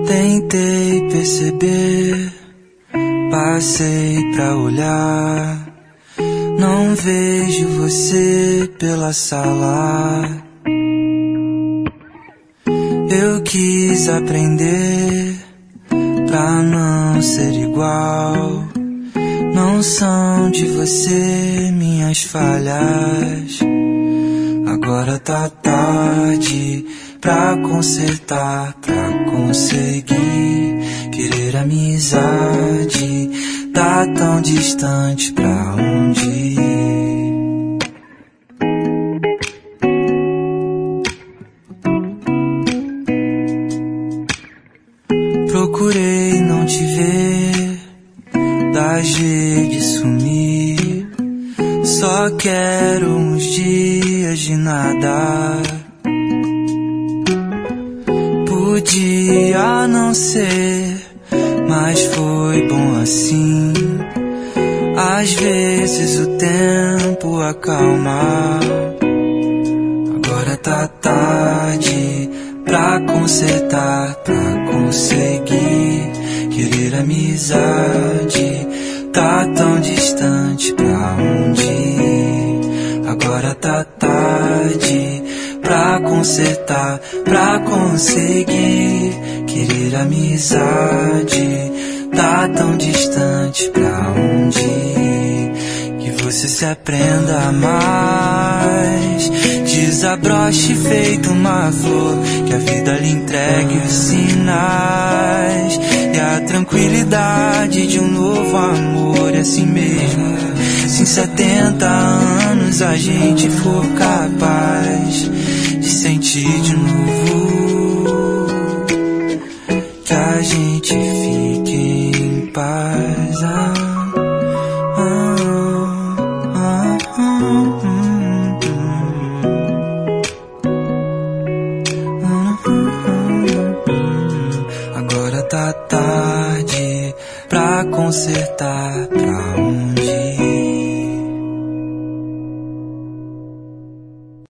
Tentei perceber, passei pra olhar. Não vejo você pela sala. Eu quis aprender pra não ser igual. Não são de você minhas falhas. Agora tá tarde pra consertar, pra conseguir querer amizade. Tá tão distante pra onde ir. Procurei não te ver, das redes sumir. Só quero uns dias de nada. Podia não ser, mas foi bom assim. Às vezes o tempo acalma. Agora tá tarde pra consertar, pra conseguir querer amizade. Tá tão distante pra onde ir. Agora tá tarde pra consertar, pra conseguir querer amizade. Tá tão distante pra onde ir. Que você se aprenda a mais. Desabroche feito uma flor, que a vida lhe entregue os sinais e a tranquilidade de um novo amor. É assim mesmo, se em 70 anos a gente for capaz de sentir de novo, que a gente fique em paz. Agora tá tarde pra consertar, pra onde ir.